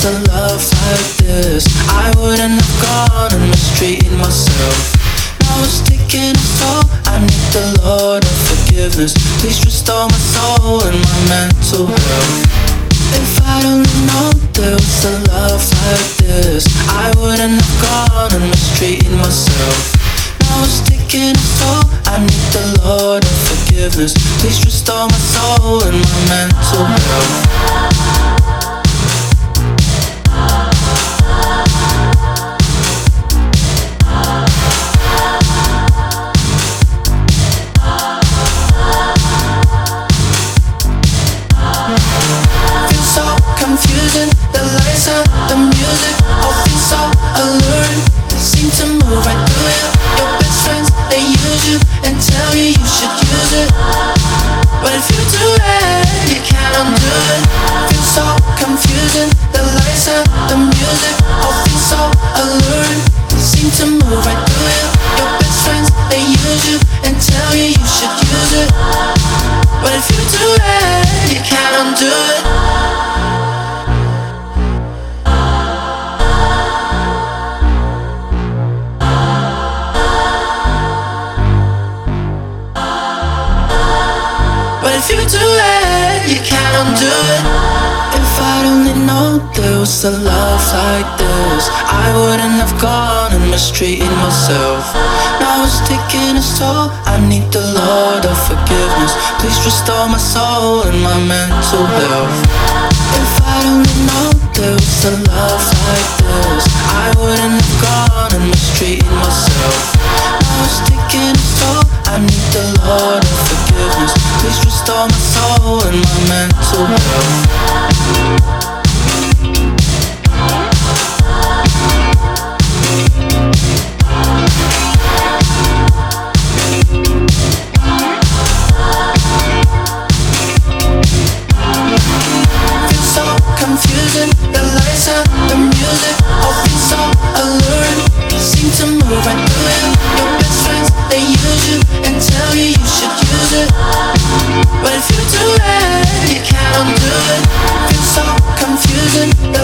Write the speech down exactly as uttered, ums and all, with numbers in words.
a love like this, I wouldn't have gone and mistreated myself. Now it's taking a toll, I need the Lord of forgiveness. Please restore my soul and my mental health. If I'd only known there was a love like this, I wouldn't have gone and mistreated myself. Now it's taking a toll, I need the Lord of forgiveness. Please restore my soul and my mental health. Confusing, the lights and the music all feel so alluring. Seem to move right through you. Your best friends, they use you and tell you you should use it. But if you do it, you can't undo it. Feels so confusing, the lights and the music all feel so alluring. Seem to move right through you. Your best friends, they use you and tell you you should use it. But if you do it, you can't undo it. If you do it, you can't undo it. If I'd only known there was a love like this, I wouldn't have gone and mistreated myself. Now it's taking its toll, I need the Lord of forgiveness. Please restore my soul and my mental health. If I'd only known there was a love like this, I wouldn't have gone and mistreated myself. Now it's taking its toll, I need the Lord of forgiveness. Please restore my soul and my mental health. Confusing, the lights and the music all feel so alluring. Seem to move right through you. Your best friends, they use you and tell you you should use it. But if you do it, you can't undo it. Feels so confusing,